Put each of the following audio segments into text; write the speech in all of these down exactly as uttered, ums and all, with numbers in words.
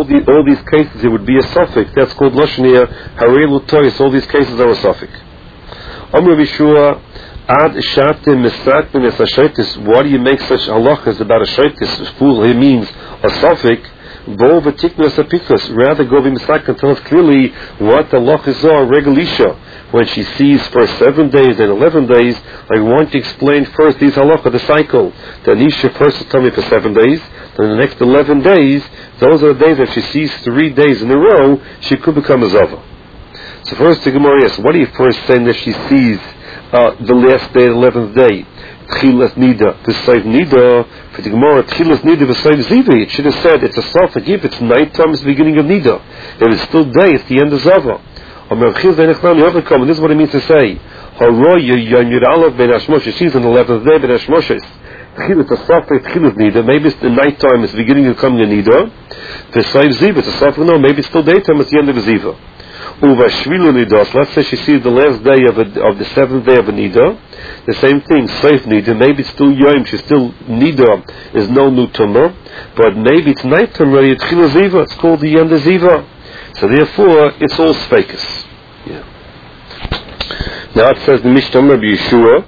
the, all these cases it would be a suffix. That's called Lashon here, Harelu Tois. All these cases are a suffix. Amr Vishua, Ad Shatim Misak Minas Ashaitis. Why do you make such halachas about a shaitis? Fool, he means a suffix. Bo v'tiknas apikus. Rather go b'misak and tell us clearly what the halachas are, regalisha. When she sees for seven days and eleven days, I want to explain first these halachas, the cycle. The Anisha first will tell me for seven days, then the next eleven days, those are the days that she sees three days in a row, she could become a zava. So first the Gemara asks, what do you first say that she sees uh, the last day, the eleventh day? Tchilas Nida, V'sayv Nida, for the Gemara, Tchilas Nida, V'sayv Zivi. It should have said, it's a suffix. If it's nighttime, it's the beginning of Nida. If it's still day, it's the end of Zava. And this is what it means to say, she's on the eleventh day, Ben Hashmoshes. It's a suffix, Tchilas Nida. Maybe it's the nighttime, it's the beginning of coming of Nida. V'sayv Ziva, it's a suffix. No, maybe it's still daytime, it's the end of Ziva. Let's say she sees the last day of, a, of the seventh day of a Nida. The same thing, Seif Nida. Maybe it's still Yom, she's still Nida, is no new Tumah, but maybe it's nighttime already, it's Chila Ziva, it's called the end of Ziva. So therefore, it's all Sfekas. Yeah. Now it says the Mishnah Rabbi Yeshua,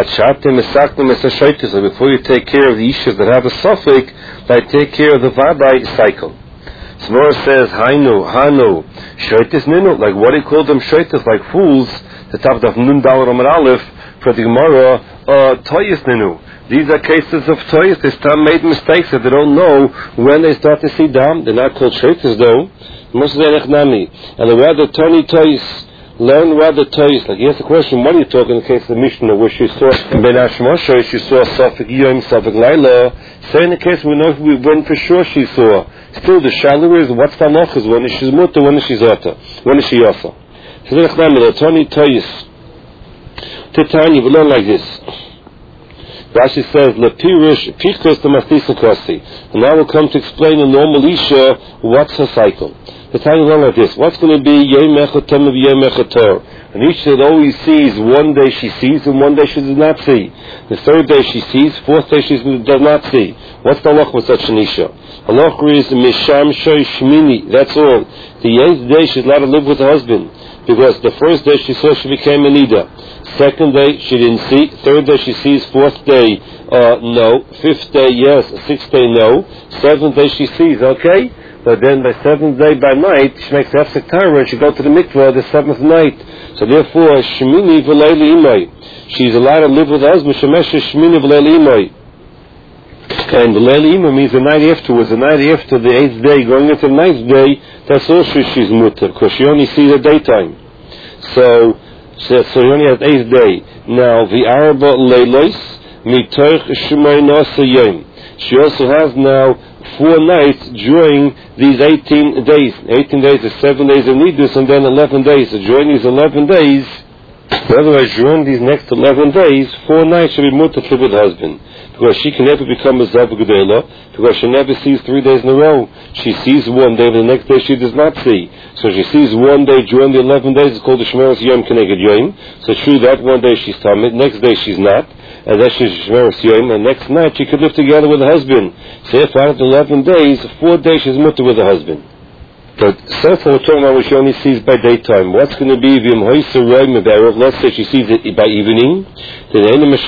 so before you take care of the issues that have a suffix, like take care of the Vadai cycle. So Gemara says, Hainu, Hanu, Shaitis Ninu, like what do you call them Shaitis, like fools, the top of Nun Dalar Amar Aleph, for the Gemara, uh, Toyis Ninu. These are cases of Toyis, they start made mistakes that they don't know when they start to see Dam. They're not called Shaitis though. And the rather Tony Toyis, learn rather Toyis. Like he asked the question, what are you talking in the case of the Mishnah, where she saw Ben Hashmoshe, she saw Safik Yom, Safik Laila. Say in the case we know when for sure she saw. Still the shalu is, what's the halachas? When is she muta, when is she zata? When is she yasa? So the Tony Toyis. Titani, we learn like this. Rashi says, Lepirish, Pichos to Mastisa Kosi. And now we'll come to explain the normal Isha, what's her cycle. Titani, we learn like this. What's going to be Yom Echotem of Yom Echotor? And each that always sees, one day she sees, and one day she does not see. The third day she sees, fourth day she does not see. What's the halach with such an Isha? Halach is Misham Shoy Shmini, that's all. The eighth day she's allowed to live with her husband. Because the first day she saw she became a Nida. Second day she didn't see. Third day she sees. Fourth day, uh, no. Fifth day, yes. Sixth day, no. Seventh day she sees, okay? But then by seventh day by night, she makes the Hefsek Torah and she goes to the mikvah the seventh night. So therefore, Shemini v'leili imay. She's allowed to live with her husband. Shemesha Shemini v'leili imay. And the leili imay means the night afterwards. The night after the eighth day, going into the ninth day, that's also she's mutter, because she only sees the daytime. So, so she only has the eighth day. Now, the arba leilos mitoich shumay nasa yom. She also has now four nights during these eighteen days. eighteen days is seven days of nidus, and then eleven days. So during these eleven days, otherwise during these next eleven days, four nights should be mutter to with husband. Because she can never become a Zav Gedela, because she never sees three days in a row. She sees one day, the next day she does not see. So she sees one day during the eleven days, it's called the Shmeres Yom Keneged Yom. So true, that one day she's Tamid, next day she's not, and then she's Shmeres Yom, and next night she could live together with her husband. So if out of the eleven days, four days she's mutter with her husband. But so far we're talking about what she only sees by daytime. What's going to be V'im Hoysa Roy Meberov? Let's say she sees it by evening. Then then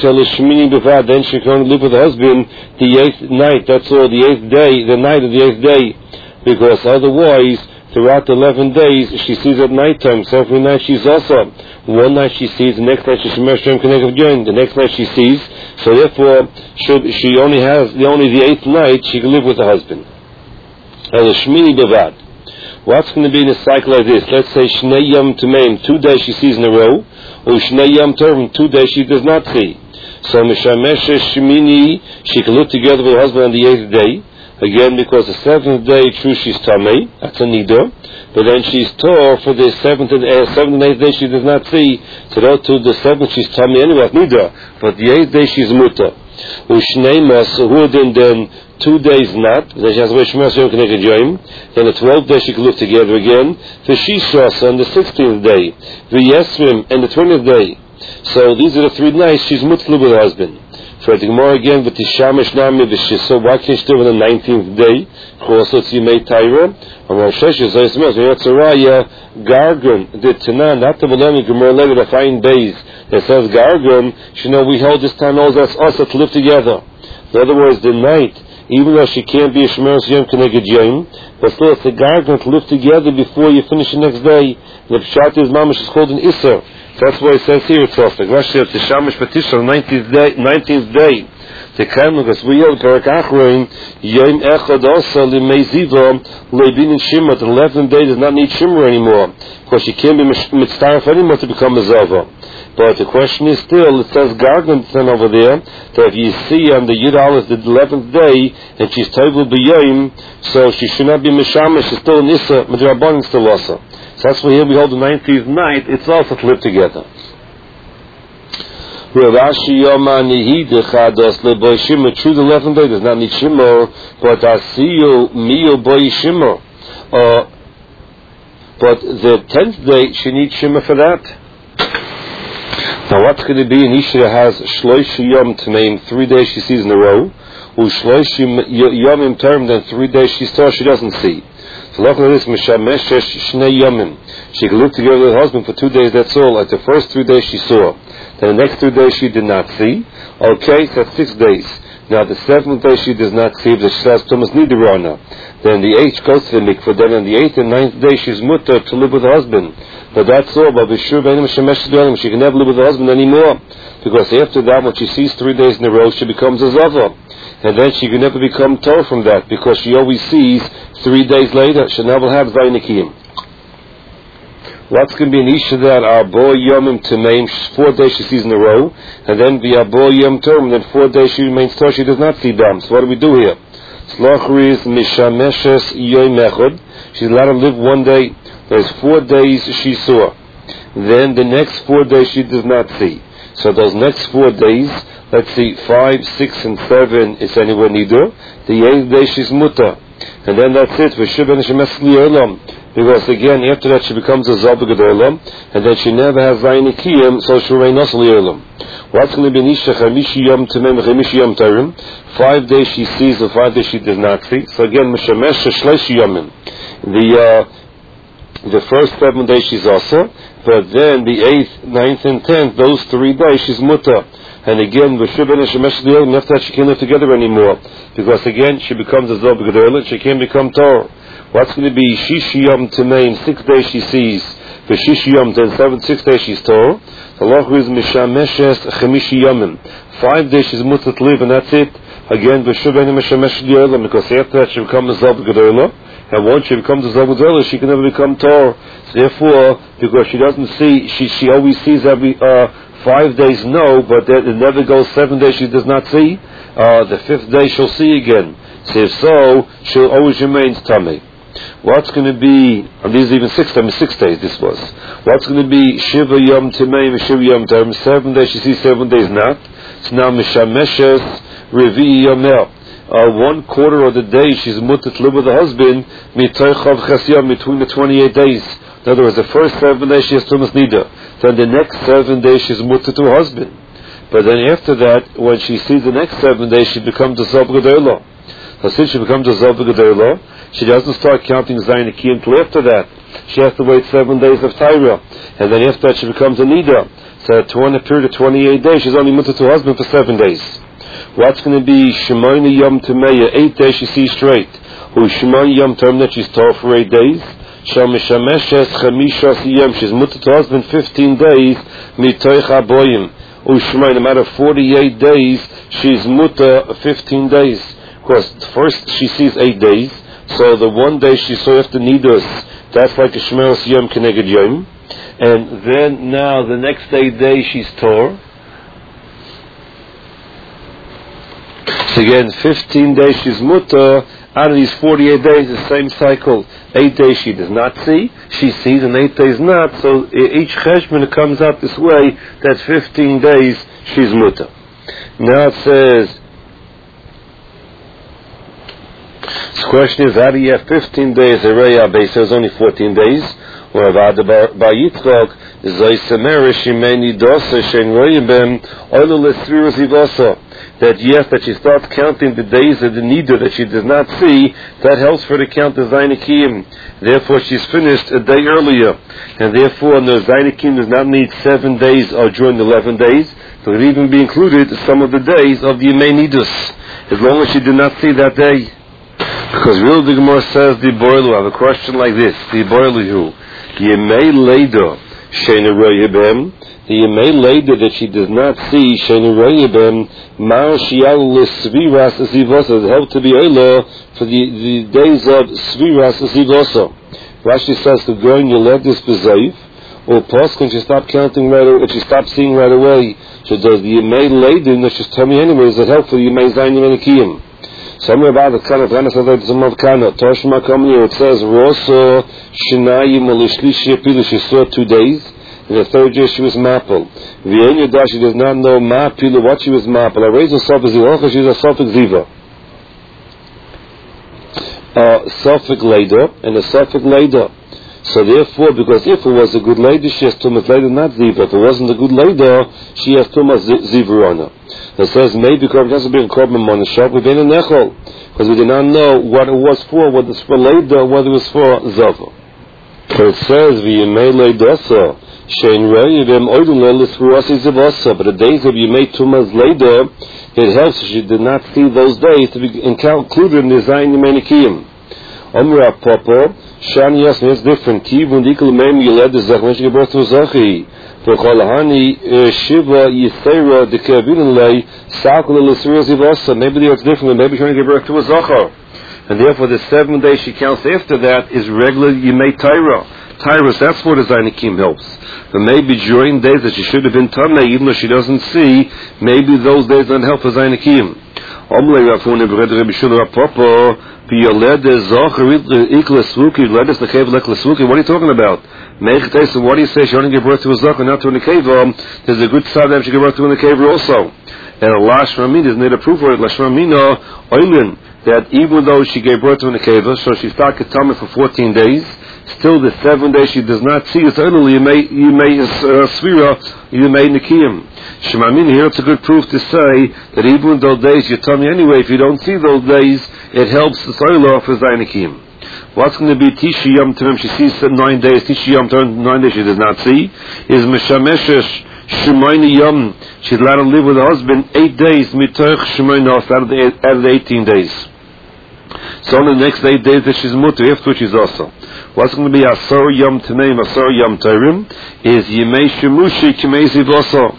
she can only live with her husband the eighth night. That's all, the eighth day, the night of the eighth day. Because otherwise, throughout the eleven days, she sees at nighttime. So every night she's also. One night she sees, the next night she's the next night she sees. So therefore, should she only has the only the eighth night, she can live with her husband. As a Shmini Bavad. What's going to be in a cycle like this? Let's say Shnei Yom Tumeim, two days she sees in a row, or Shnei Yom Tovim, two days she does not see. So Mishamesha Shmini, she can live together with her husband on the eighth day. Again, because the seventh day, true, she's Tamei, that's a Nida. But then she's Tor for the seventh and, uh, seventh and eighth day she does not see. So that to the seventh she's Tamei anyway, Nida. But the eighth day she's Muta. Ushnei Mas, who then then two days not, then she has a Shmeres Yom Keneged Yom. Then the twelfth day she can live together again. The Shishas on the sixteenth day. The Yesrim and the twentieth day. So these are the three nights she's mutzli with her husband. So the Gemara again with the Shamish Nami V'Shisa. Why can't you do it on the nineteenth day? Also, it's Yimei Taira. And Rosh Hashanah says, "Yetziraya Gargum the Tanan." Not the Malami Gemara later the fine days that says Gargum. You know we hold this time all that's us to live together. In other words, the night, even though she can't be a Shemeres Yom Keneged Yom, but still it's a Gargum to live together before you finish the next day. The Pshat is Mamash is called an Isser. So that's why it says here it's also Rashi at the Shamish Patisha on nineteenth day. Nineteenth day. The Kanugas we hold Perak Achroin Yom Echad also Limei Ziva Leibin and Shimmer. The eleventh day does not need Shimmer anymore because she can't be mitzvah anymore to become a Zava. But the question is still, it says Gargan over there that if you see on the Yud Aleph the eleventh day and she's Tevul B'Yom, so she should not be Mishamish. She's still Nisa Midrabanan still also. So that's why here we hold the nineteenth night. It's also to live together. Rashi Yomani Hidechados LeBoy Shimmer. True, the eleventh day does not need Shimmer, but Asiyu Mio Boy Shimmer. Uh, but the tenth day she needs Shimmer for that. Now, what's going to be an Isha has Shloish Yom Tmeim, three days she sees in a row, or Shloish Yomim term, then three days she saw she doesn't see. So look at this, Mishameshesh Shnei Yomim. She can live together with her husband for two days, that's all. Like the first three days she saw. Then the next two days she did not see. Okay, so that's six days. Now the seventh day she does not see, but she says Thomas Nidirana. Then the eighth goes to the mikvah. Then on the eighth and ninth day she's mutter to live with her husband. But that's all. But she can never live with her husband anymore, because after that, when she sees three days in a row, she becomes a zava, and then she can never become Torah from that, because she always sees three days later. She never have Zainikim. What's going to be an Isha that our boy Yomim Tmeim, four days she sees in a row, and then the boy Yom Term, and then four days she remains Torah, she does not see dam. So what do we do here? Slachris Mishameshes Yom Echad. She's allowed to live one day. There's four days she saw. Then the next four days she does not see. So those next four days, let's see, five, six, and seven is anywhere neither. The eighth day she's mutter. And then that's it. Because again, after that she becomes a Zabba Gedolam, and then she never has Zaynikiyim, so she'll reign also Yerlam. What's going to be Nisha Chamishi Yom Temem Chamishi Yom Tarim? Five days she sees, and five days she does not see. So again, Mishamesh Shleishi Yomim. The uh, The first seven days she's also, but then the eighth, ninth, and tenth, those three days she's mutter. And again, after that she can't live together anymore, because again she becomes a Zob Gedolah, she can't become Torah. What's going to be Shishi Yom Tmeim? Six days she sees, the Shishi Yom then seven, six days she's Torah. The Loch is Mishameshes Chemishi Yomim. Five days she's mutter to live, and that's it. Again, because after that she becomes a Zob Gedolah. And once she becomes a Zabudola, she can never become Torah. So therefore, because she doesn't see, she she always sees every uh, five days no, but then it never goes seven days she does not see. Uh, the fifth day she'll see again. So if so, she'll always remain tummy. What's going to be, and these are even six times, six days this was. What's going to be Shiva Yom Timei, Shiva Yom Term, seven days she sees, seven days not. So now Mishameshes Revi Yomel. Uh, one quarter of the day she's mutter to live with her husband between the twenty-eight days. In other words, the first seven days she has Tumas Nida. Then the next seven days she's mutter to her husband. But then after that, when she sees the next seven days, she becomes a Zob Gedolah. So since she becomes a Zob Gedolah, she doesn't start counting Zayin Akiyim until after that. She has to wait seven days of Tyra. And then after that she becomes a Nida. So at a period of twenty-eight days, she's only mutter to her husband for seven days. What's going to be Shemona Yom Tameya? Eight days she sees straight. Who Shemona Yom Tam that she's tall for eight days. Shamishameshes Chamishas Yom. She's mutter to her husband fifteen days. Mitoich Aboyim. Who Shemona, no matter forty-eight days, she's mutter fifteen days. Of course, first she sees eight days. So the one day she saw after Nidus, that's like a Shmeros Yom Keneged Yom. And then now the next eight days she's Tor. So again, fifteen days she's mutter. Out of these forty-eight days, the same cycle. Eight days she does not see, she sees, and eight days not. So each cheshbon comes out this way. That's fifteen days she's mutter. Now it says, the question is, how do you have fifteen days? Araya base says only fourteen days. Or Avada Bar Yitzchok, that yes, that she starts counting the days of the nida that she does not see, that helps her to count the Zainikim. Therefore, she's finished a day earlier. And therefore, the Zainikim does not need seven days or during the eleven days. So it would even be included some of the days of the Yemei Nidus, as long as she did not see that day. Because real the Gemara says, the Boilu, I have a question like this, the Boilu, Yemei Leido, Sheina Royebem, the Yemei Leido that she does not see, Sheina Royebem, Mar Shial Sviras Zivosa, help to be Oila for the, the days of Sviras Zivosa. Rashi says, the girl, you let this Bezaif, or pause, can she stop counting right away, she stop seeing right away? So does the Yemei Leido, that just tell me anyways, that help for the Yemei Zayin Yemei Nikiyim? Somewhere about the kind of Rana says that some of Kana Toshma coming here, it says Rosso Shinayim Olishlishi Pilu, she saw two days, and the third day she was Mapel. Vienna Dash, she does not know Mapilu what she was Mapel. I raised herself as Zivocha, she was a Sophic Ziva. A Sophic Later and a Sophic Later. So therefore, because if it was a good lady, she has Tumas Later, not Ziva. If it wasn't a good later, she has Tumas Zivarona. It says maybe because it has to be in Korban Monashov, we've been in Echol, because we did not know what it was for, whether it's for later, whether it was for Zava. So it says V'yemei Leidosa, Shein Re'yivim Oidun Leilis Ruasi Zivasa, but the days of Yemei Tumas later, it helps if she did not see those days to be included in the Zayin Yemei Nikiyim. Omra Popo, Shan Yasmin, it's different. Kivun Dikul Meim Yiled Zach, when she gave birth to Zachi. For Cholahani Shiva Yisera the Kavin Lay Sakul Lisura Zivasa. Maybe they are different, maybe she's going to give birth to a Zachar. And therefore the seven days she counts after that is regular Yemei Tyra. Tyrus, that's where the Zainikim helps. But maybe during days that she should have been Tameh, even though she doesn't see, maybe those days don't help for Zainikim. Omle Rafun Ibred Rebbe Shula Rapopo. What are you talking about? What do you say? She only gave birth to a Zachar, not to a Nekeva. There's a good side that she gave birth to a Nekeva also. And a Lashmamin is not a proof for it. Lashmamina Oilin, that even though she gave birth to a Nekeva, so she started Tameh for fourteen days, still the seven days she does not see, it's only you may you may Svira, you may Nikiyim. Shemamin here, it's a good proof to say that even those days you tell me anyway, if you don't see those days, it helps the soil for Zainikim. What's going to be Tishi Yom Tovim? She sees nine days. Tishi Yom Tovim, nine days she does not see. Is Meshameshesh Shemayni Yom? She's allowed to live with her husband eight days. Mitoch Shemayni out of the out of the eighteen days. So on the next eight days that she's mutter, after she's also. What's going to be Asar Yom Tameim, Asar Yom Tovim? Is Yemei Shemushi K'mei Zivoso.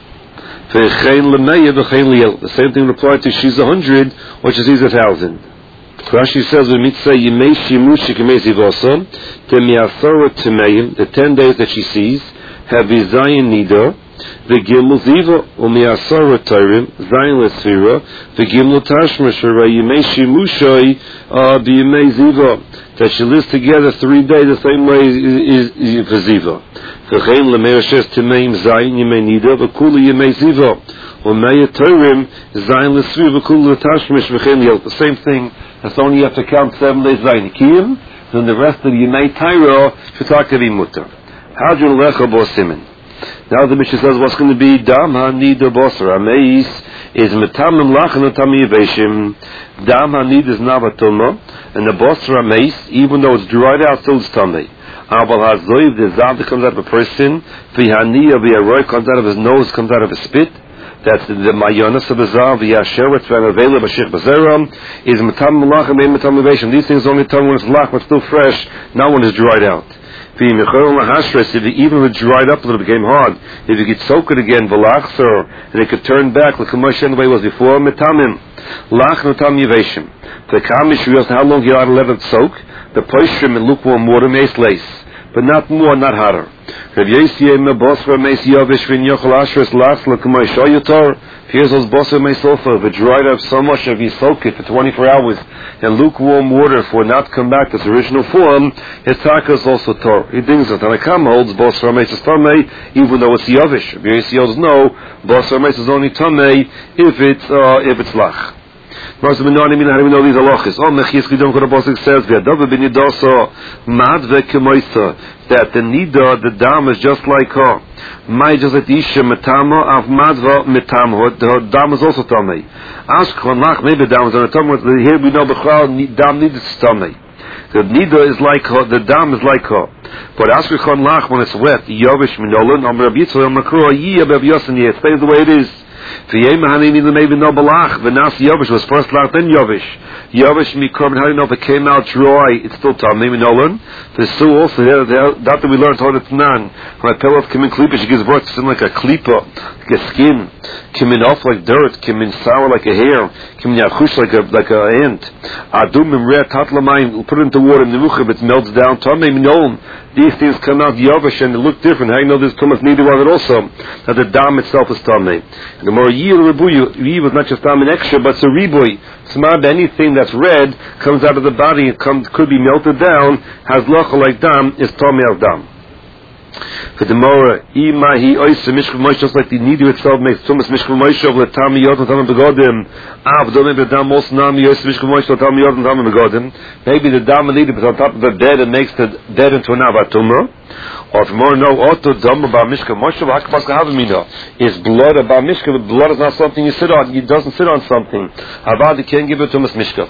The same thing applies to she's a hundred or she's a thousand. Rashi says when mitzvah yemei shimushi k'mei zivosa, the mi'asara t'meim, the ten days that she sees, have zayin nida, the gimel ziva, or mi'asara tayrim, zayin lesfira, the gimel tashma shara yemei shimushai, b'yemei ziva, that she lives together three days the same way is for ziva. V'chein leme'ashes t'meim zayin yemei nida, v'kula yemei ziva, or me'ya tayrim, zayin lesfira, v'kula tashmish v'chein yel. The same thing. That's only you have to count seven days Zainikim, then the rest of the Yemei Tyra should talk to be mutter. How do you lecha bo simen? Now the Mishnah says what's going to be dam hanida bosar ameis is metamim lachan utami yeveshim. Dam hanid is navatoma, and the bosar ameis, even though it's dried out, still it's tummy. Abal hazoiv, the zav that comes out of a person, v'haniya v'yaroy comes out of his nose, comes out of his spit. That's the mayonis of the zav, the yasher, it's been available, b'shich b'zeram, is metam malach and metam levation. These things only come when it's lach, but still fresh, not when it's dried out. If even if it dried up a little, it became hard. If you could soak it again, v'lachzer, and it could turn back, like Moshe the way it was before, metamim, lach metam yeveshim. The kamish, we asked how long you ought to let it soak. The poishrim in lukewarm water, mace lace, but not more, not hotter. Here's those bossa meis also. If it dried up so much, if you soak it for twenty-four hours in lukewarm water for it not to come back to its original form, its taka is also tor. He thinks that Tanakam holds bossa meis is tamei, even though it's yavish. If you see, no, bossa meis is only tamei if it's uh, if it's lach. How do we know these halachas? Oh, Mechias Kidom Korabosik says, V'yadav bin Yidoso Madve Kemoisa, that the Nida, the dam is just like her. Mai just like the Isha Metama of Madva Metama, her dam is also Tamei. Ask Konach, maybe dam is on a Tamei, here we know Bechal, dam needs Tamei. The Nida is like her, the dam is like her. But ask Konach when it's wet, Yovish Minolan, Om Rabbi Yitzchak, Om Makro, Yiyah Bev Yosin, it stays the way it is. Maybe no balach. Venas Yovish was first lach, then Yovish. Yovish mikrom. How do you know if it came out dry? It's still tam. Maybe no one. The Sue also that that we learned how it's nan. When a pillow came in klipa, she gives birth to like a klipa, like a skin. Came in off like dirt. Came in sour like a hair. Came in yachush like a like a ant. Adum imre tatlamayim. Put it into water. Nevuchim. It melts down. Tam. Maybe no one. These things come out Yovish and they look different. How do you know there's too much needed of it also? That the dam itself is tam. The more yir rebuyu, yi was not just tam an extra, but it's a ribuy. Smad, anything that's red comes out of the body, it comes, could be melted down, has locha like dam, is tamei al dam. For the more ima he oisa mishkav moish, just like the nidu itself makes tumas mishkav moish of the tam yod and tam begodim. Av don't the dam also nami oisa mishkav moish of tam yod and tam begodim. Maybe the dam and nidu, but on top of the dead, it makes the dead into an avatumah. Or if more no auto dam about mishkav moish of hakmas kahavimina is blood about mishkav. Blood is not something you sit on. It doesn't sit on something. Avad you can't give it tumas mishkav.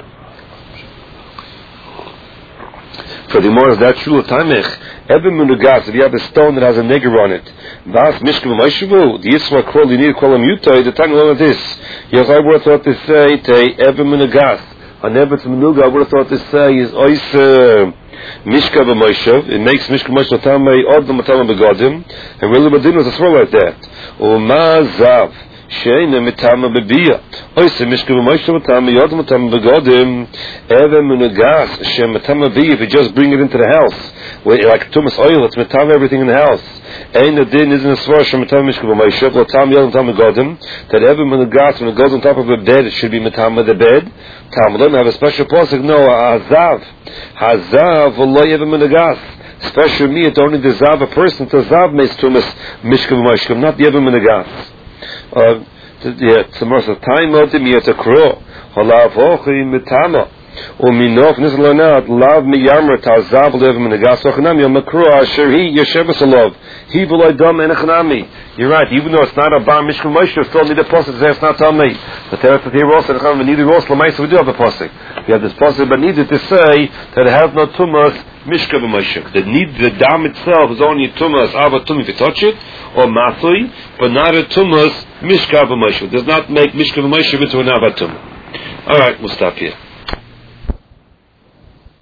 For the more of that shul tamich. Every munugas, if you have a stone that has a nigger on it, vas mishkav moishavu, the yisra kol, you need to call him yutai, the time of this. Yes, I would have thought to say, te, every munugas, on every munuga, I would have thought to say, is ois mishkav moishav, it makes mishkav moishav tamei, odom tamei begodim, and really what did was a throw like that. Uma zav. Sheina mitama bebia. Oise mishkav moishav matama yodom matama begodim. Even munagas shem matama bebia. If you just bring it into the house, where like tumas oil, it's matama everything in the house. Ein the din isn't a svar shem matama mishkav moishav matama yodom matama begodim. That every munagas when it goes on top of a bed, it should be matama the bed. Talmud have a special pasuk. No, hazav, hazav v'lo even munagas. Special me, it's only the zav a person. The zav makes tumas mishkav moishav, not the even munagas. Uh, yeah, it's a time of the Miyata Kro. Halav Hochi Mitama. Uminof Nizlanat, Lav Miyamra Tazav Levim in the Gasochanami, Makro, Asherhi, Yeshevasalov, He Dam and Achanami. You're right, even though it's not a Bar Mishkam Moshe, told me the Pasuk says it's not Tamei. But there is here also, we need to also, we do have a Pasuk. We have this Pasuk, but needed to say that it has no Tumas Mishkav Moshe. The need, the dam itself is only Tumas Avatum if you touch it, or Mathui, but not a Tumas Mishkav Moshe. It does not make Mishkav Moshe into an Avatum. Alright, we'll stop here.